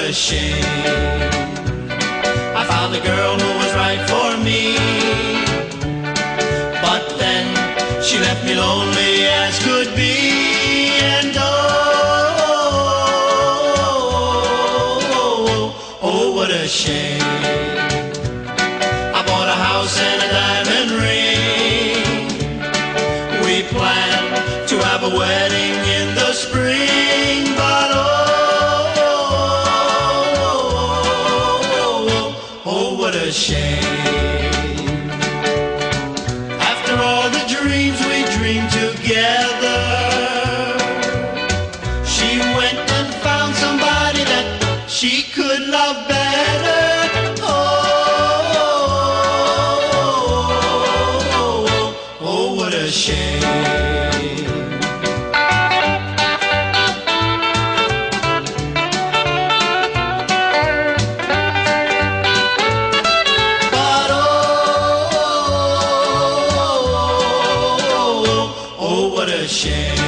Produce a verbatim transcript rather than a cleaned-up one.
a shame. I found a girl who was right for me, but then she left me lonely as could be. And oh, oh, oh, oh, what a shame. I bought a house and a diamond ring. We planned to have a wedding in the spring, but oh, what a shame. After all the dreams we dreamed together, she went and found somebody that she could love better. Oh, oh, oh, oh, what a shame. What a shame.